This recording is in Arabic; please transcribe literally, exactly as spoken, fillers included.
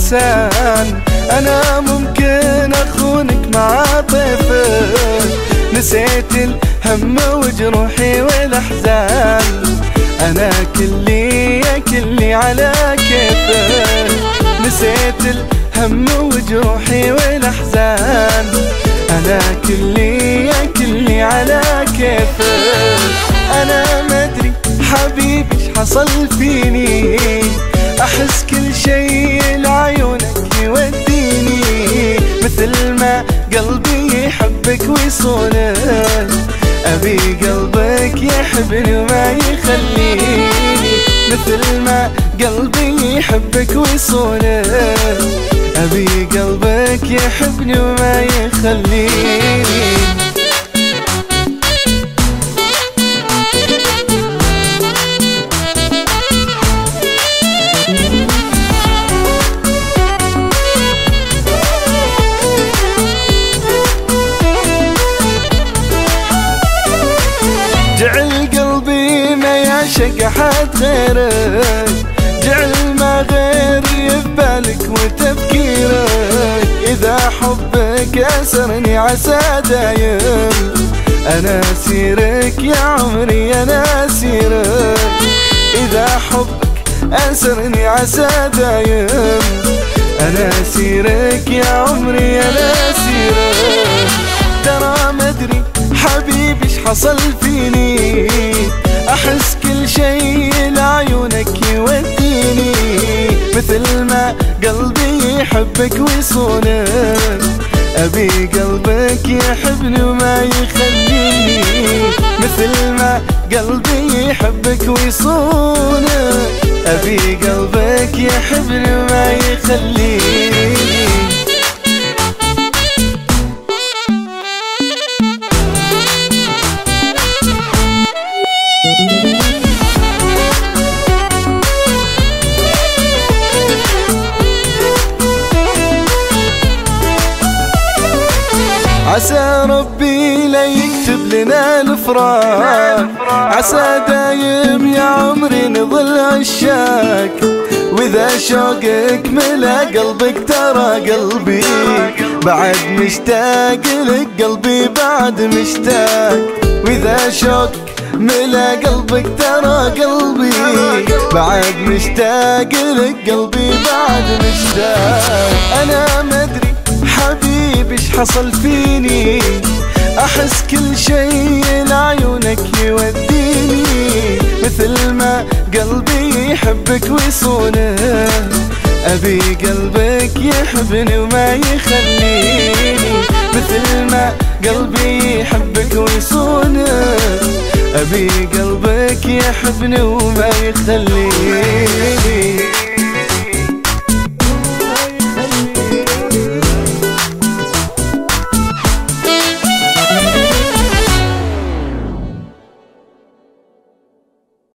إنسان، أنا ممكن أخونك مع طيفك، نسيت الهم وجروحي والأحزان، أنا كلي يا كلي على كيفك، نسيت الهم وجروحي والأحزان، أنا كلي يا كلي على كيفك. أنا مدري حبيبي ايش حصل فيني، أحس كل شي لعيونك يوديني، مثل ما قلبي يحبك ويصونك، أبي قلبك يحبني وما يخليني، مثل ما قلبي يحبك ويصونك، أبي قلبك يحبني وما يخليني. جعل قلبي ما يعشق أحد غيرك، جعل ما غيري ببالك وتفكيرك، إذا حبك أسرني عسى دايم، أنا أسيرك يا عمري أنا أسيرك، إذا حبك أسرني عسى دايم، أنا أسيرك يا عمري أنا أسيرك. ترى مدري حبيبي ايش حصل فيني، أحس كل شي لعيونك يوديني، مثل ما قلبي يحبك ويصونك، أبي قلبك يحبني وما يخليني، مثل ما قلبي يحبك ويصونك، أبي قلبك يحبني وما يخليني. عسى ربي لا يكتب لنا الفراق، عسى دايم يا عمري نظل عشاق، وإذا شوقك ملا قلبك ترى قلبي بعد مشتاق لك، قلبي بعد مشتاق، وإذا شوقك ملا قلبك ترى قلبي بعد مشتاق لك، قلبي بعد مشتاق. أنا مدري حبيبي ايش حصل فيني، أحس كل شي لعيونك يوديني، مثل ما قلبي يحبك ويصونك، أبي قلبك يحبني وما يخليني، مثل ما قلبي يحبك ويصونك، أبي قلبك يحبني وما يخليني.